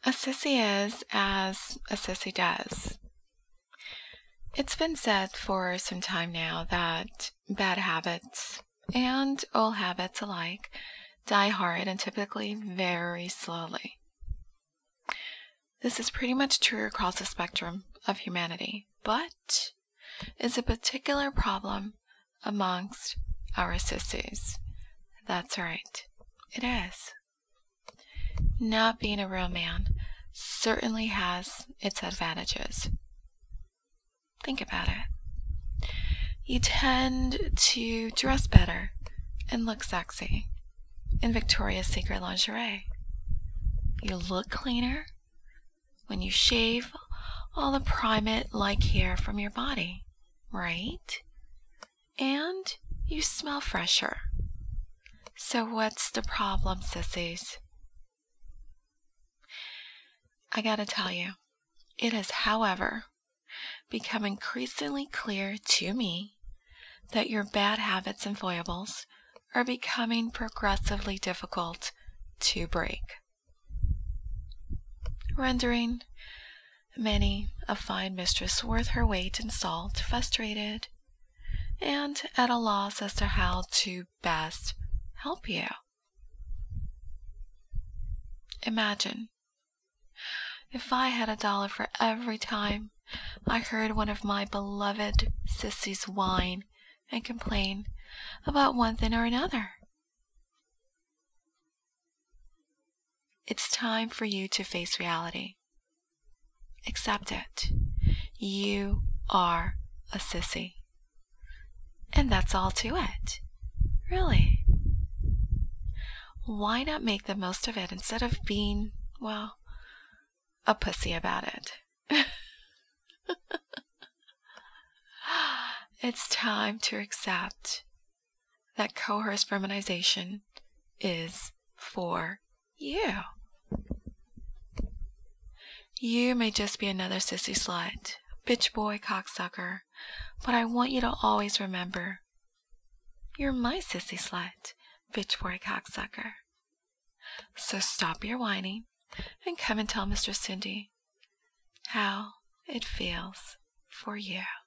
A sissy is as a sissy does. It's been said for some time now that bad habits and old habits alike die hard and typically very slowly. This is pretty much true across the spectrum of humanity, but is a particular problem amongst our sissies. That's right, it is. Not being a real man certainly has its advantages. Think about it. You tend to dress better and look sexy in Victoria's Secret lingerie. You look cleaner when you shave all the primate-like hair from your body, right? And you smell fresher. So what's the problem, sissies? I gotta tell you, it has, however, become increasingly clear to me that your bad habits and foibles are becoming progressively difficult to break, rendering many a fine mistress worth her weight in salt frustrated and at a loss as to how to best help you. Imagine if I had $1 for every time I heard one of my beloved sissies whine and complain about one thing or another. It's time for you to face reality. Accept it. You are a sissy. And that's all to it. Really. Why not make the most of it instead of being, well, a pussy about it? It's time to accept that coerced feminization is for you. You may just be another sissy slut, bitch boy cocksucker, but I want you to always remember, you're my sissy slut, bitch boy cocksucker. So stop your whining and come and tell Mistress Cindy how it feels for you.